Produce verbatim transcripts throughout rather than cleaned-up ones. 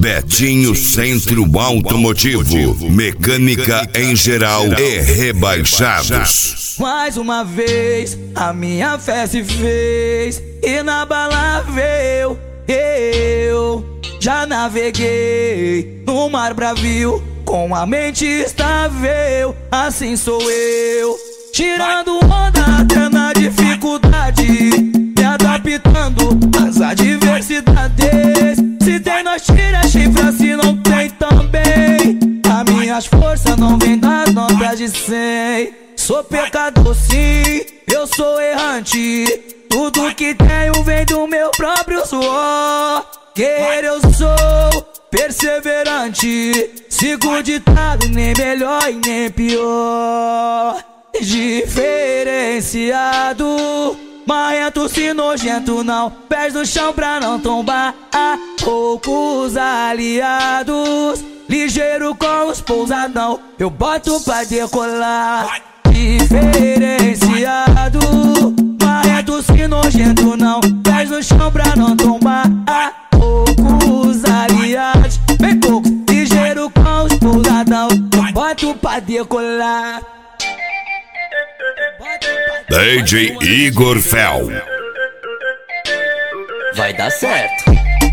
Betinho Centro Automotivo, mecânica em geral e rebaixados. Mais uma vez a minha fé se fez e na bala veio. Eu já naveguei no mar bravio com a mente estável, assim sou eu, tirando onda até na dificuldade, me adaptando às adversidades. Se tem nós tira chifra, se não tem também. As minhas forças não vêm das notas de cem. Sou pecador sim, eu sou errante. Tudo que tenho vem do meu próprio suor. Guerreiro eu sou, perseverante. Sigo o ditado, nem melhor e nem pior. Diferenciado, marrento se nojento não pés no chão pra não tombar. Há poucos aliados, ligeiro com os pousadão, eu boto pra decolar. Diferenciado, marrento se nojento não pés no chão pra não tombar. Há poucos aliados, bem poucos, ligeiro com os pousadão, eu boto pra decolar. D J Igor Fel. Vai dar certo.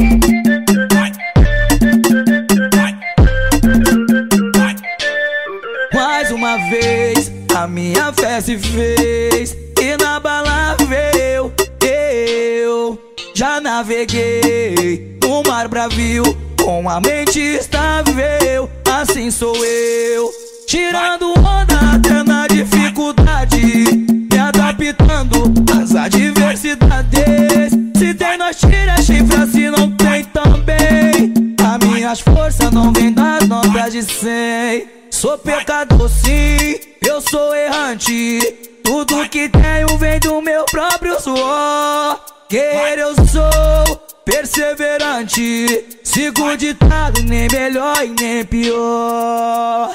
Mais uma vez a minha fé se fez e na bala veio. Eu já naveguei no mar bravio com a mente estável, assim sou eu, tirando onda até na dificuldade, me adaptando às adversidades. Se tem nós tira chifra, se não tem também. As minhas forças não vêm das notas de cem. Sou pecador sim, eu sou errante. Tudo que tenho vem do meu próprio suor. Guerreiro eu sou, perseverante. Sigo o ditado, nem melhor e nem pior.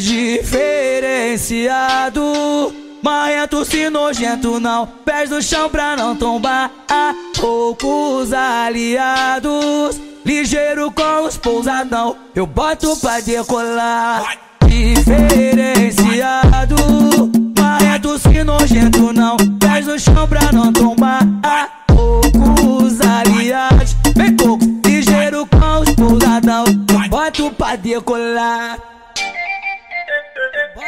Diferenciado, marrento se nojento não pés no chão pra não tombar. Há poucos aliados, ligeiro com os pousadão, eu boto pra decolar. Diferenciado, marrento se nojento não pés no chão pra não tombar. Há poucos aliados, bem poucos, ligeiro com os pousadão, eu boto pra decolar.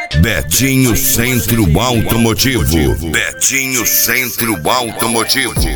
Betinho Centro Automotivo. Betinho Centro Automotivo.